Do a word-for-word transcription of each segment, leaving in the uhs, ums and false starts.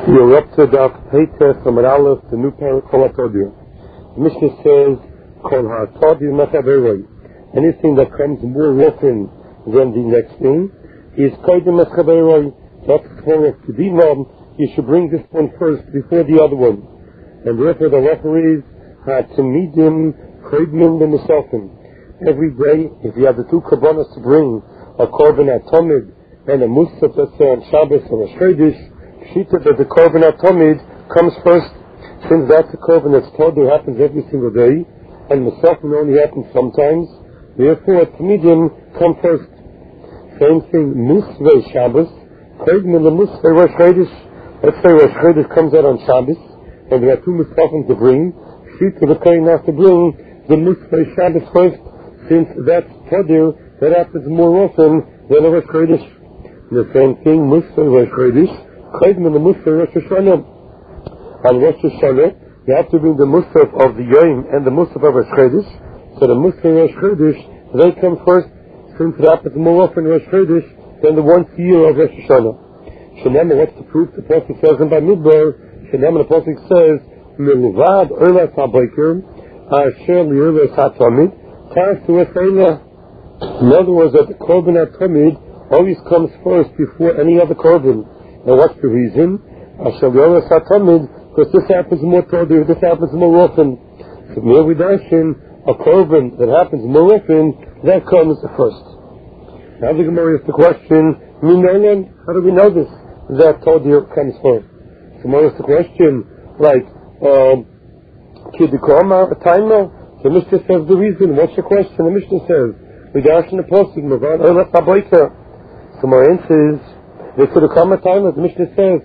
You're up to Daf Peites Amar Aleph, the new parent Kol HaTodir. The Mishnah says, Kol HaTodir Mechaberoi. Anything that comes more often than the next thing is Kodim Mechaberoi. That's for us to be mom. You should bring this one first before the other one. And therefore the referee is HaTemidim Kodim B'Musafim. Every day, if you have the two Korbanos to bring, a Korban HaTomid and a Musaf, let's say on Shabbos or a Shredish, Shita that the Korban HaTomid comes first, since that's the Korban that's told it happens every single day, and Musafim only happens sometimes, therefore Temidim come first. Same thing, Musvei Shabbos, Korban and the Musvei Rosh Chodesh. Let's say Rosh Chodesh comes out on Shabbos, and there are two Musafim to bring, Shita the Kohen has to bring the Musvei Shabbos first, since that's Todir, that happens more often than a Rosh Chodesh. The same thing, Musvei Rosh Chodesh, Chayim and the Musaf Rosh Hashanah. On Rosh Hashanah, you have to bring the Musaf of the Yom and the Musaf of Rosh Chodesh. So the Musaf Rosh Chodesh, they come first, since it happens more often Rosh Chodesh than the once a year of Rosh Hashanah. Shenema, what's the proof? The Pasuk says in Bamidbar, Shenema, the Pasuk says, Milvad Erlas HaBoker, Asher Li'erlas HaTamid, Tarsu Esayla. In other words, that the Korban HaTamid always comes first before any other Korban. And what's the reason? Because this happens more todir, this happens more often. So more we darshan, a korban that happens more often, that comes first. Now the Gemara asks the question, Minolan, how do we know this? That todir comes first. So Gemara asks the question, like, Kidikoma, a time now? The Mishnah says the reason. What's your question? The Mishnah says, we darshan the posting, Mavad, Olas HaBoker. So Gemara answers, This would come a time, as the Mishnah says,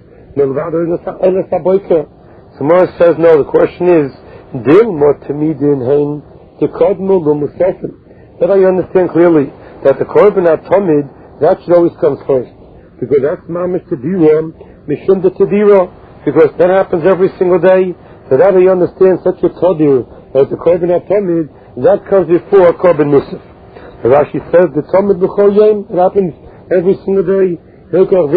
Samara says, no, the question is, that I understand clearly, that the Korban HaTomid, that should always come first. Because that's Mamish Tadira, Mishum de Tadira, because that happens every single day. So that I understand such a Tadir, that the Korban HaTomid, that comes before Korban Musaf. Rashi says, the Tomid B'chol Yom, it happens every single day. Therefore,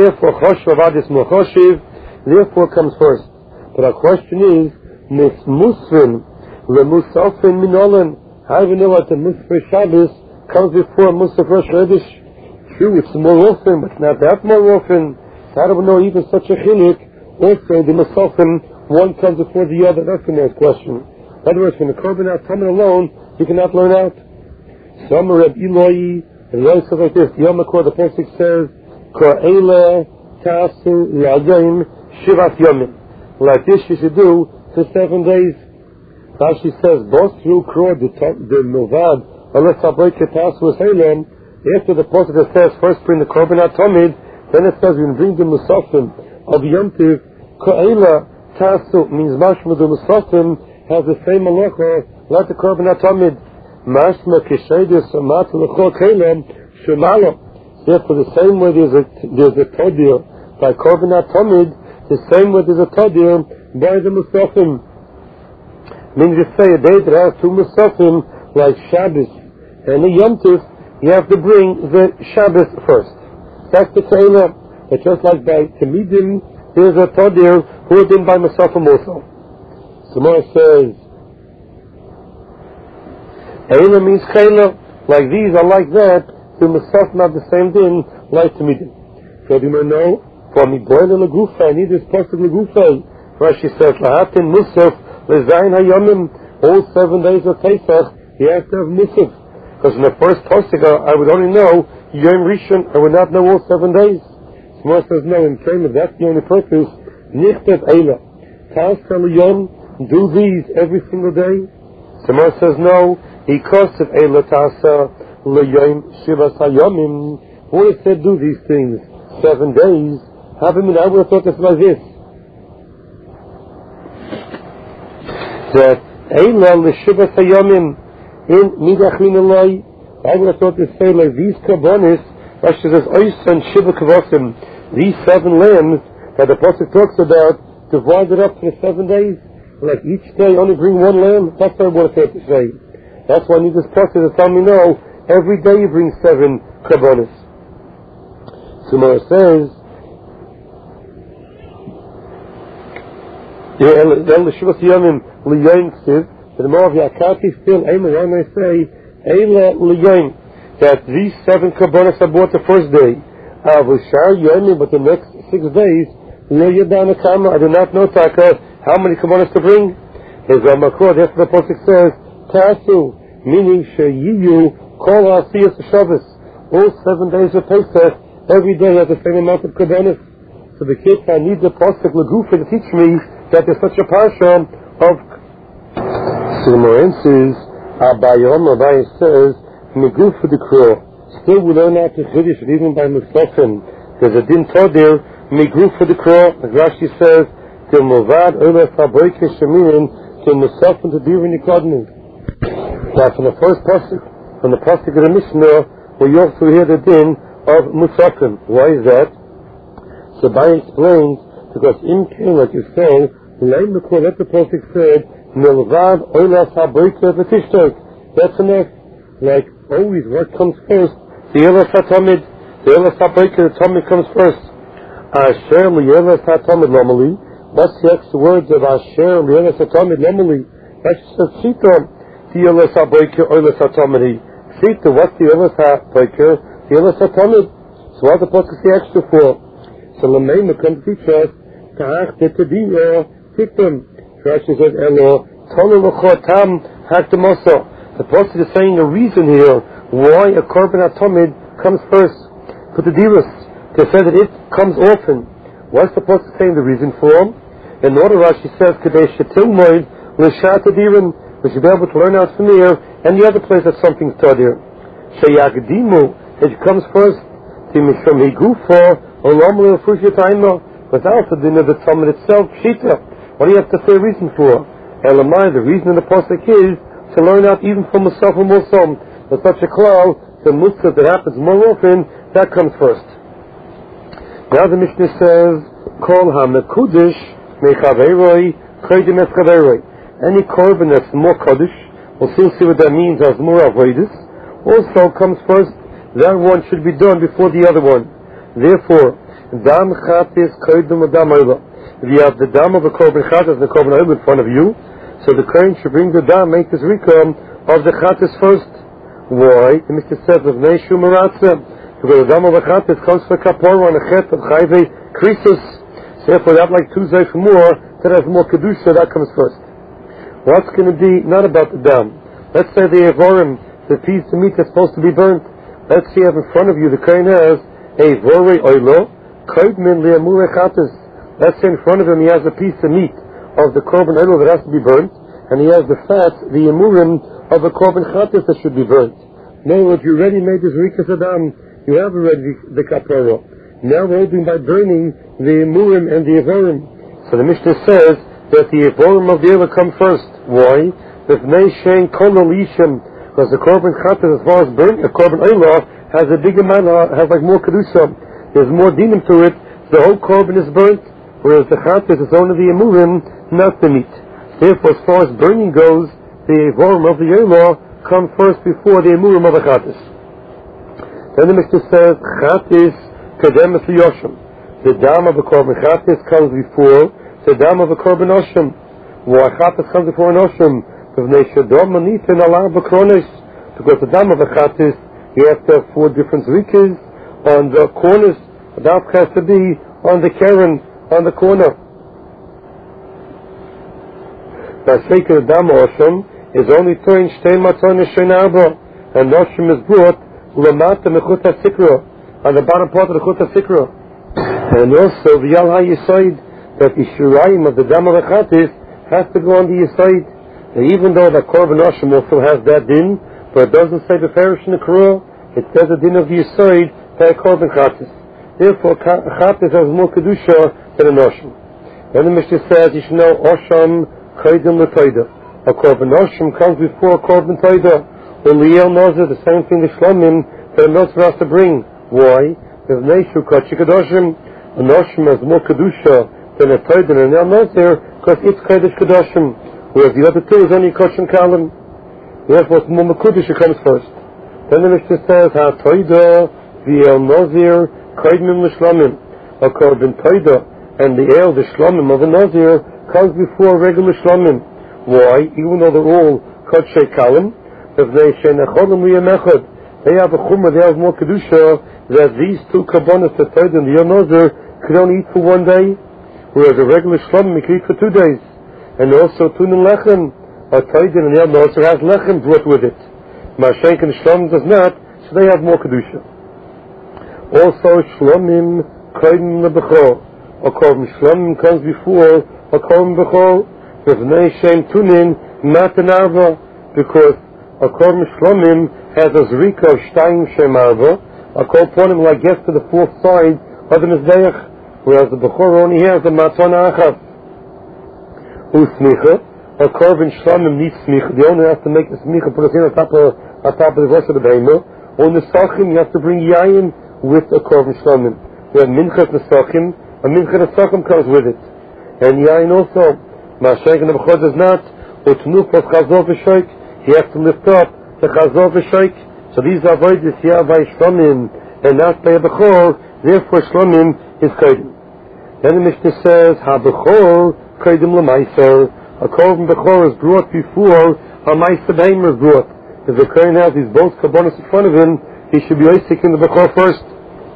therefore comes first. But our question is, Musfin, the Musafin Minolan. How do we know that the Musaf Shabbos comes before Musaf Rosh Chodesh? True, it's more often, but not that more often. How do we know even such a chilik? Also, the Musafin, one comes before the other. That's the next question. In other words, from the Korban HaTomid alone, you cannot learn out. Some Reb Eloi, and Eloi says like this, the Yom HaKor, the Pasuk says, Ko'ele tasu l'agayim shivat yomim. Like this you should do for seven days. Rashi says, Bos through kro the Milvad, Olas HaBoker tasu l'seilem. After the pasuk that says, first bring the Korban HaTomid, then it says, when bring the Musafim of Yom Tiv, Ko'ele tasu means mashma the Musafim has the same halacha like the Korban HaTomid. Mashma k'sheidus amat l'chol kelem shemalo. Therefore, the same way there's a there's a todir by Korban HaTomid, the same way there's a todir by the Musafim. Meaning to say, a day that has two Musafim, like Shabbos and a Yom Tov, you have to bring the Shabbos first. That's the Teila. But just like by Temidim, there's a todir who are done by Musafim also. Samara says, Eila means Keila. Like these are like that. The Musaf not the same thing like Temidim. So do you know? For me boil the Lagufa, I need this pasuk Lagufa. Rashi says, Lahatin Musaf, Lezayin Hayomim, all seven days of Pesach, you have to have Musaf. Because in the first pasuk I would only know Yom Rishon, I would not know all seven days. Smar says, no, in Kemah, that's the only purpose. Nichtet Eila. Ta'asel Yom, do these every single day. Smar says, no, he costs of Eila Ta'asel. L'yom Shivas Hayomim. Who has said do these things? Seven days. Have him and I would have thought it's like this. That Eila L'Shivas Hayomim in Midach Minalai. I would have thought to say like these Karbonis, Rashi says Oysan Shiva Kavosim. These seven lambs that the Pasuk talks about, divided up for seven days. Like each day only bring one lamb. That's what I would have thought to say. That's why I need this Pasuk to tell me no. Every day you bring seven karbonis. Gemara says, El Shivas Yomim Liyoin Ksiv, the more of Yakati still aim around they say Eila Liyoin, that these seven Kabbanas are bought the first day. Avushar Yomim, but the next six days, Lo Yadana Kama, I do not know Taka how many Kabbanas to bring. His Ramakor, that's what the Pasuk says, Tasu, meaning Sheyiyu, Kol HaSiyas Shabbos, all seven days of Pesach, every day has the same amount of Kabbanas. So the kids, I need the Pasuk Lagufa to teach me that there's such a parsha of. So the Morensis, Abayom Abayim says, Meguf for the crow. Still we learn out to Chiddush, even by Musafin. There's a din Todir, Meguf for the crow. As Rashi says, Til Movad Ola Fabrike Shemirin, Til Musafin to Dir in Nikodnu. Now from the first pasuk, from the pasuk of the Mishnah, we also hear the din of Musafin. Why is that? So Abai explains, because in King, like you say, let the pasuk said, Milvad Ola Fabrike V'Tishtok. That's enough. Like always, what comes first? The Elas HaTamid. The Elas HaBreika, the Tamid comes first. Asher L'Elas HaTamid normally. What's the extra words of Asher L'Elas HaTamid normally? That's just Shita. The Elas HaBreika, Elas HaTamid. Shita, what's the Elas HaBreika? The Elas HaTamid. So what the Pasuk the extra for? So L'Meima comes to teach us, Ta'ach Tetadiyah Tiktum. Rashi says, Elo, Tonu L'Cho Tam Haktamasa. The Pasuk is saying a reason here why a korban atomid comes first. Put the divas to say that it comes often. What's the Pasuk saying the reason for? In order, Rashi says, Kadesh Shetil Moed L'Shat Adirin, we should be able to learn out from here, and the other place that something's taught here. Sheyagdimu, it comes first. Timishom Higufa, Olam L'Fushiyatayma, without the din of the Talmud itself, Shita. What do you have to say a reason for? Elamai, the reason in the Pasuk is to learn out even from myself and Musam. But such a klal, the Musaf that happens more often, that comes first. Now the Mishnah says, Kol ha-mekudish mechaveroi kodim es chaveroi. Any korban that's more kodesh, we'll soon see what that means as more avoidus, also comes first. That one should be done before the other one. Therefore, dam chatis kodim adam oila. If you have the dam of a korban chatis and the korban oila in front of you, so the kohen should bring the dam, make this rikam of the chatis first. Why? The Mishnah says of Neishu Maratza, because the dam of the chatis comes for kapora on a chet of chayve krisus. So therefore, that like two zayf more, that has more kedusha, that comes first. What's going to be not about the dam? Let's say the evorim, the piece of meat that's supposed to be burnt. Let's see, have in front of you the kohen has a vorei oilo koidmin liamure chatis. Let's say in front of him he has a piece of meat of the korban oil that has to be burnt, and he has the fat, the emurim of the korban chatis that should be burnt. No, if you already made this rikas adam, you have already the kapara. Now we're holding by burning the emurim and the evorim. So the Mishnah says that the evorim of the oil come first. Why? Because the korban chatis, as far as burnt, the korban oil has a bigger mana, has like more kedusha. There's more dinim to it. The whole korban is burnt, whereas the chatis is only the emurim, not the meat. Therefore, as far as burning goes, the evorim of the oil come first before the emurim of the chatis. Then the Mishnah says, chatis kademas liyoshim. The dam of the korban chatis comes before the dam of the korban oshim. Why chatis comes before an oshim? Because the dam of the chatis, you have to have four different rikas on the corners. That has to be on the keren, on the corner. The shaker dam oshim is only turned shtei maton shenarba, and oshim is brought lamata mechut hasikra, on the bottom part of the chut hasikra. And also the yal ha-yisoid, that the shirayim of the dam of the chatis has to go on the yisoid. And even though the korban oshim also has that din, but it doesn't say the parish in the Korah, it says the din of the yisoid by a korban chatis. Therefore, chatis has more kedusha than an oshim. Then the Mishnah says you should know osham kodim l'toida. A korban oshim comes before a korban toida. When liel nazir, the same thing the shlomim that a miltzvah has to bring. Why? Because neishu kachik kadoshim. An oshim has more kedusha than a toida and an nazir because it's kodesh kadoshim. Whereas the other two is only kashim kalim. Therefore, it's more mekudesh comes first. Then the Mishnah says, ha toida v'el nazir kodim l'shlomim. A korban toida and the el, the shlomim of a nazir, comes before regular shlomim. Why? Even though they're all kodshei kalim, if they shenecholim liyamechad, they have a chumrah, they have more kedusha, that these two kabbonos, the third and the yonozer, could only eat for one day, whereas a regular shlomim can eat for two days. And also tunin lechem, a toidin and the yonozer has lechem brought with it. Mashenk and shlomim does not, so they have more kedusha. Also shlomim kodim lebechor, a korban shlomim comes before a korban bechor. V'vnei shem tunin matan arba, because a korban shlomim has a zrika of shtayim shem arba, a korbanim like gets to the fourth side of the mizbeach, whereas the bechor only has the matan achas. Who smicha? A korban shlomim needs smicha. The owner has to make the smicha, put it in on top of on top of the rest of the behemoth. On the sachim, you have to bring yayin with a korban shlomim. When minchat nesachim, a minchat nesachim comes with it, and yayin also. Mashenk and the bechor does not. Utnuk of chazor v'shoik, he has to lift up the chazor v'shoik. So these are avoided here by shlomim and not by a bechor. Therefore, shlomim is kodim. Then the Mishnah says, ha bechor kodim l'maiser. A korban bechor is brought before a maiser behemoth is brought. If the kohen has these both kabbonos in front of him, he should be oisik in the bechor first.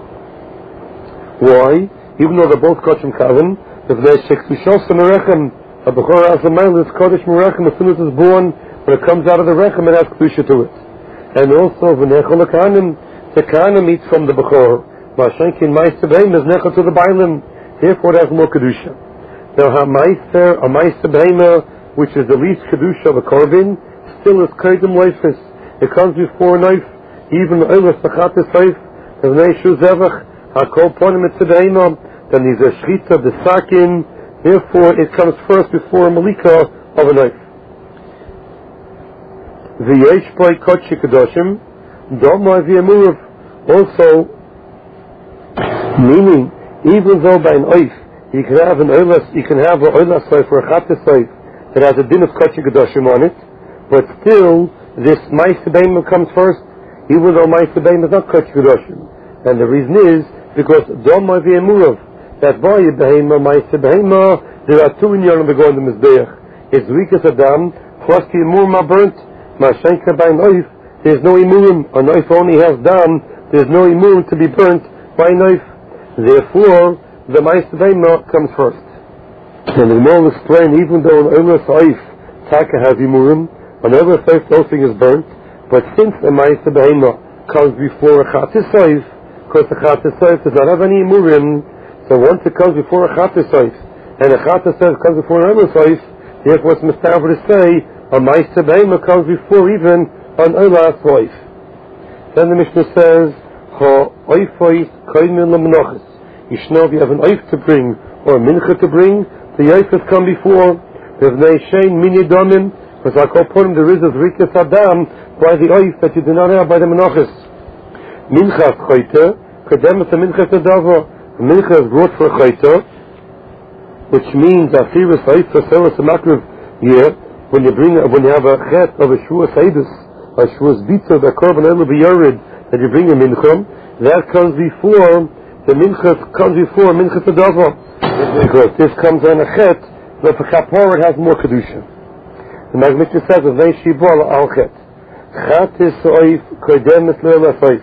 Why? Even though they're both kodim kavim, if they're shektushos and rechem, a bechor has a mile, it's kodesh merechem. As soon as it's born, when it comes out of the rechem, it has kedusha to it. And also, v'nechol l'kanim, the kanim eats from the bechor. Mashenkin ma'aser behemoth is nechol to the bailim. Therefore, it has more kedusha. Now, ha-ma'aser, a ma'aser behemoth, which is the least kedusha of a korban, still is kodim leifis. It comes before a knife, even oilas tachatis leif, v'nei shu zevach, ha-kol ponim et behemoth, then there's a shchita, the sakin. Therefore, it comes first before a malika of a knife. V'yesh by kotshi kadoshim, domai v'yamurav. Also, meaning, even though by an oif, you can have an oilas, you can have an oilas oif or a chatis oif that has a din of kotshi kadoshim on it, but still, this ma'aser behemoth comes first, even though ma'aser behemoth is not kotshi kadoshim. And the reason is, because domai v'yamurav, that by a behemoth, ma'aser behemoth, there are two inyanim that go in the mizbeach. It's rikas adam, plus the imurim are burnt. Mashenka by a knife, there's no imurim. A knife only has dam, there's no imurim to be burnt by a knife. Therefore, the ma'aser behemoth comes first. And the Gemara will explain, even though an oilas oif, taka has imurim, an oilas oif also is burnt, but since a ma'aser behemoth comes before a chatis oif, because the chatis oif does not have any imurim, so once it comes before a chatis oif, and a chatis oif comes before an oilas oif, therefore it's mistaver to say a ma'aser behemoth comes before even an oilas oif. Then the Mishnah says, ha oifoi koimin l'menochis. You should know if you have an oif to bring or a mincha to bring, the oifas come before. There's no shein mini domim, because I call upon him there is a zrikas adam by the oif that you do not have by the menochis. Minchas choyte, kademet the minchas adavo. The mincha is brought for a chayta, which means afiris ha'if v'selas ha'makriv here, when you bring, when you have a chet of a shuas haidus, a shuas bitza, the korban elu b'yarid, that you bring a mincha, that comes before, the mincha comes before mincha tadava. Because this comes on a chet, but for kapor it has more kedusha. The Magmishna says, of they shibol al chet. Chatis oif kodemet le'elas oif.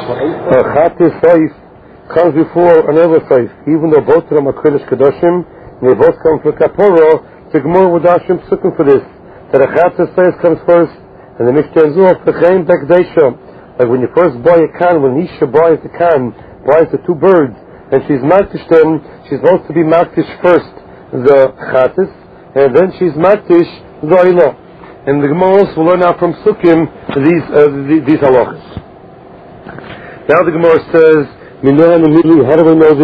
Chatis oif comes before an oilas oif, even though both of them are kodesh kadoshim, and they both come for kaporo. The Gemara would ask him looking for this, that a chatzis oif comes first, and the Mishnah is off the chaim bekdesha. Like when you first buy a can, when Isha buys the can, buys the two birds, and she's maktish them, she's supposed to be maktish first the chatzis, and then she's maktish the oilah. And the Gemara also will learn out from Sukkim these uh, these halachas. Now the Gemara says, Minyan immediately, how do we know this?